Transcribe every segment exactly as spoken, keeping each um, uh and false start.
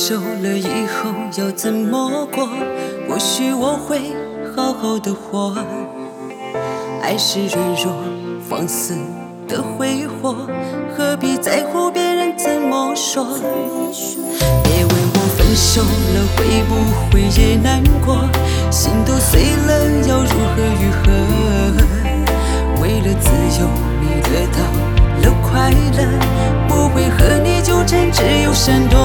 手了以后要怎么过？或许我会好好的活。爱是软弱放肆的挥霍，何必在乎别人怎么说？别问我分手了会不会也难过，心都碎了要如何愈合？为了自由你得到了快乐，不会和你纠缠，只有闪躲。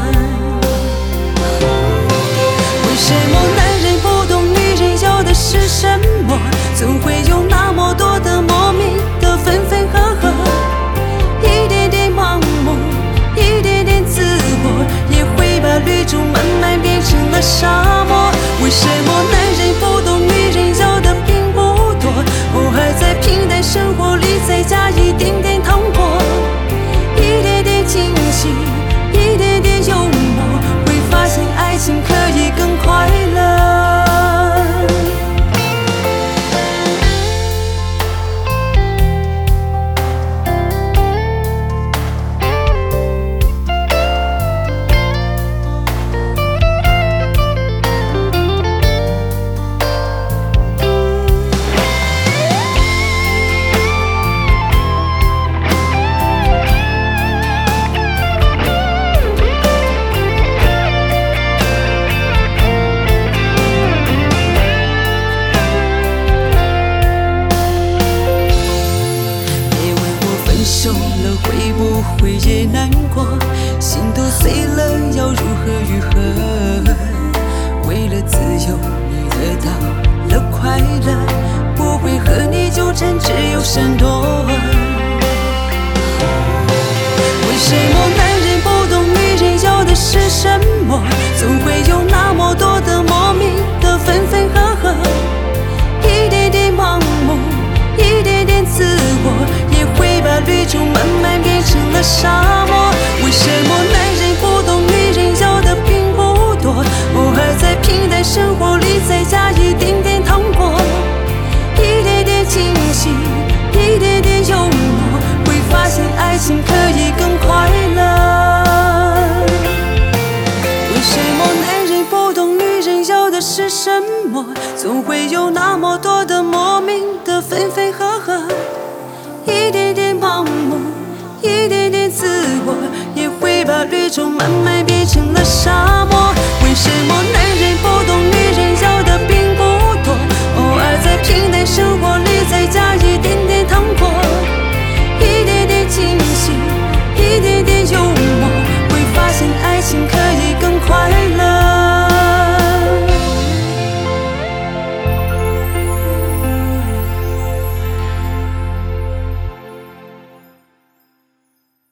为什么男人不懂女人要的是什么？总会有那么多的莫名的分分合合，一点点盲目，一点点自我，也会把绿洲慢慢变成了沙漠。为什么男人不懂女人要的并不多？我还在平淡生活里再加一点点糖果，一点点惊喜，一点点幽默，会发现爱情可以更快乐。手了会不会也难过？心都碎了要如何愈合？为了自由你得到了快乐，不会和你纠缠，只有闪躲。为什么男人不懂女人要的是什么？总会有那么多的莫名的分分合合，一点点盲目，一点点自我，也会把绿洲慢慢变成了沙漠。为什么男人不懂女人要的并不多？我还在平淡生活里再加一点点糖果，一点点惊喜，一点点幽默，会发现爱情可以更快乐。为什么男人不懂女人要的是什么？总会有那么多的莫名的分分合合，一点点盲目，一点点自我，也会把绿洲慢慢变成了沙漠。